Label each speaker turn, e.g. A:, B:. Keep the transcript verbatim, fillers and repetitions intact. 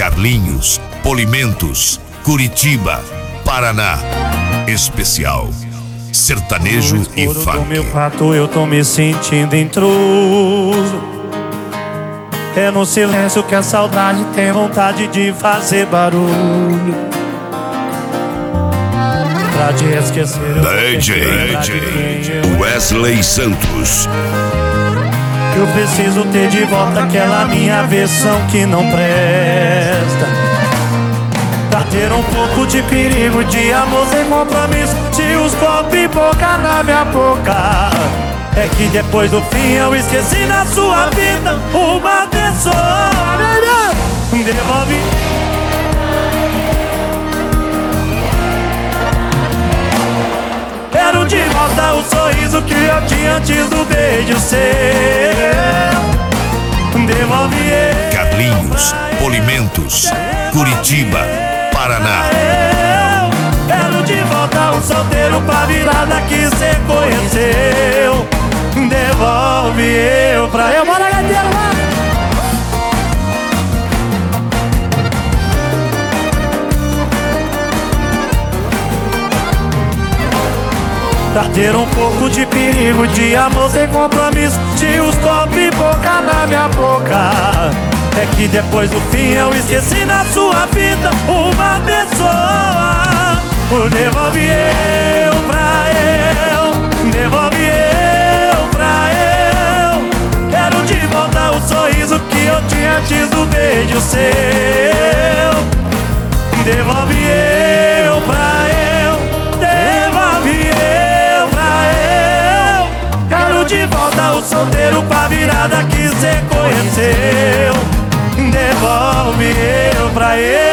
A: Carlinhos, Polimentos, Curitiba, Paraná. Especial sertanejo e funk.
B: No meu quarto eu tô me sentindo intruso. É no silêncio que a saudade tem vontade de fazer barulho. Pra te esquecer eu
A: D J Wesley Santos.
B: Eu preciso ter de volta aquela minha versão que não presta. Pra ter um pouco de perigo, de amor sem compromisso, se os copos e boca na minha boca. É que depois do fim eu esqueci na sua vida uma pessoa. Devolve. Quero de volta o sorriso que eu tinha antes do beijo seu. Devolve ele.
A: Carlinhos, Polimentos, Curitiba, Paraná.
B: Eu quero de volta um solteiro pra virada que cê conheceu. Devolve eu pra eu. Bora, gaiteiro, vai! Pra ter um pouco de perigo, de amor sem compromisso, de os copos e boca na minha boca. É que depois do fim eu esqueci na sua vida uma pessoa. Devolve eu pra eu, devolve eu pra eu. Quero de volta o sorriso que eu tinha antes do beijo seu. Devolve eu pra eu, devolve eu pra eu. Quero de volta o solteiro pra virada que cê conheceu. Devolve eu pra ele.